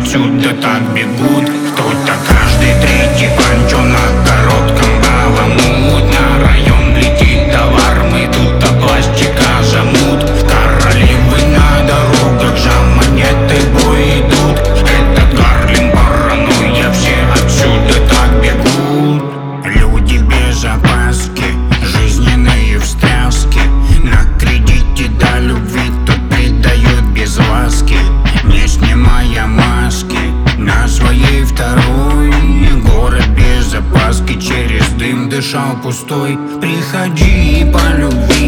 отсюда так бегут. Кто-то каждый третий панчо на коротком баламут. На район летит товар, мы тут до пластика замут. Королевы на дорогах жам-монеты бой идут. Это Гарлем, паранойя, все отсюда так бегут. Люди без опаски, жизненные встряски. На кредите до любви тут предают без ласки. Не снимая маски на своей второй. Город без опаски, через дым дышал пустой. Приходи по любви.